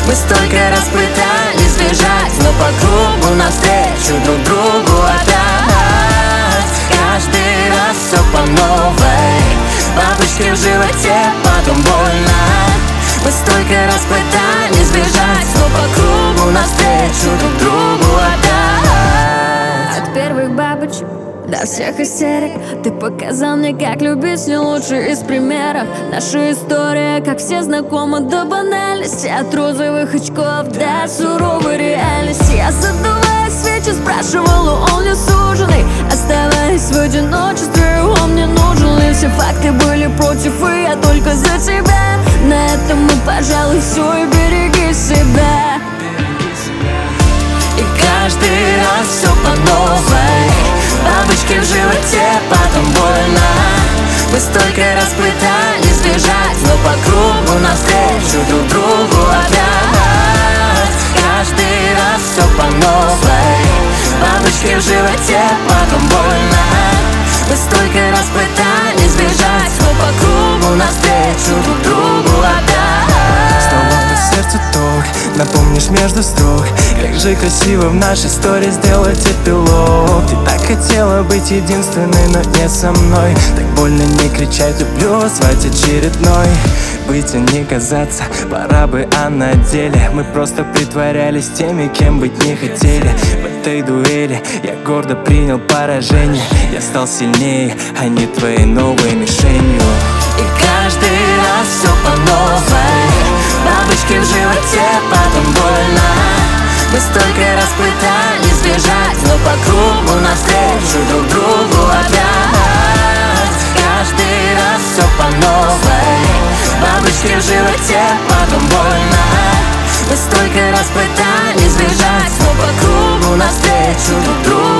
Мы столько раз пытались бежать, но по кругу навстречу друг другу опять. Каждый раз все по новой, бабочки в животе, потом больно. Мы столько раз пытались бежать, но по кругу навстречу друг другу опять. От первых бабочек до всех истерик ты показал мне, как любить не лучше из примеров. Наша история, как все знакома до банальности, от розовых очков до суровой реальности. Я задувая свечи, спрашивала, он ли суженый. Оставаясь в одиночестве, он мне нужен ли? Все факты были против, и я только за тебя. На этом мы, пожалуй, все, и береги себя. И каждый раз все по новой, бабочки в животе, потом больно. Мы столько раз пытались бежать, но по кругу навстречу друг другу опять. Каждый раз все по новой, бабочки в животе, потом больно. Мы столько раз пытались бежать, но по кругу навстречу друг другу опять. Снова на сердце ток, напомнишь между строк, как же красиво в нашей истории сделать эпилог. Ты так хотела быть единственной, но не со мной. Так больно не кричать люблю, звать очередной. Быть, а не казаться, пора бы, а на деле мы просто притворялись теми, кем быть не хотели. В этой дуэли я гордо принял поражение. Я стал сильнее, а не твоей новой мишенью. И каждый раз все по новой, бабочки в животе, потом больно. Мы столько раз пытались бежать, но по кругу навстречу друг другу опять. Каждый раз все по новой, бабочки в животе, потом больно. Мы столько раз пытались бежать, но по кругу навстречу друг другу